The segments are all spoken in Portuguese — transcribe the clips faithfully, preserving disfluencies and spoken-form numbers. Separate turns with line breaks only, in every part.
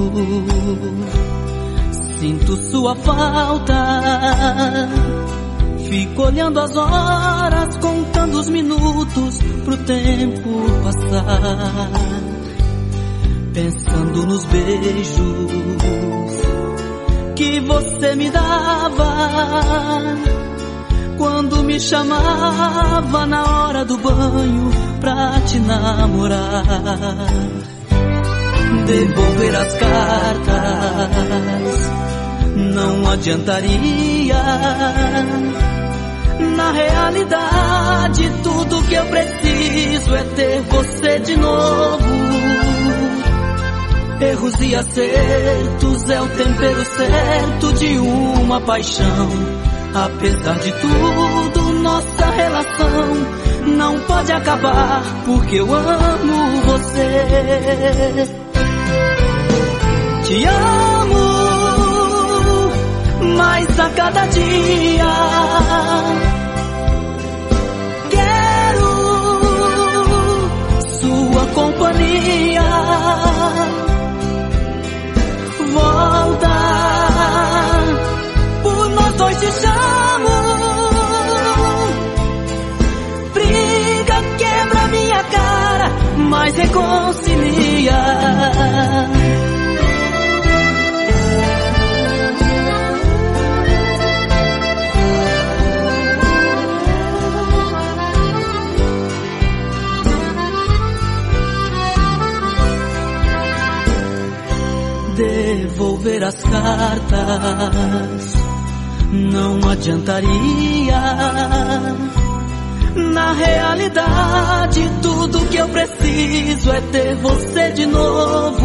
Sinto sua falta, fico olhando as horas, contando os minutos pro tempo passar, pensando nos beijos que você me dava quando me chamava na hora do banho pra te namorar. Devolver as cartas não adiantaria. Na realidade, tudo que eu preciso é ter você de novo. Erros e acertos é o tempero certo de uma paixão. Apesar de tudo, nossa relação não pode acabar, porque eu amo você. Te amo mais a cada dia. Quero sua companhia. Volta, por nós dois te chamo. Briga, quebra minha cara, mas reconcilia. Devolver as cartas não adiantaria. Na realidade, tudo que eu preciso é ter você de novo.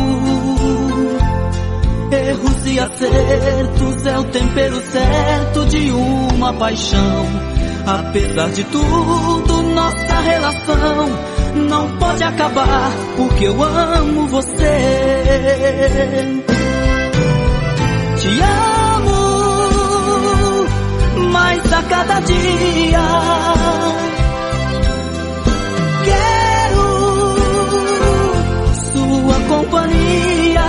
Erros e acertos é o tempero certo de uma paixão. Apesar de tudo, nossa relação não pode acabar, porque eu amo você. Te amo mais a cada dia. Quero sua companhia.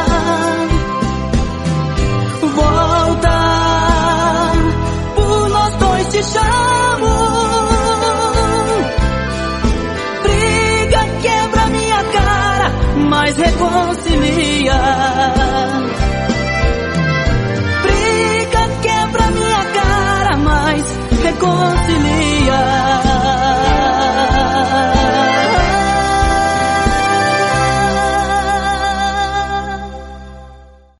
Volta, por nós dois te chamo. Briga, quebra minha cara, mas reconcilia.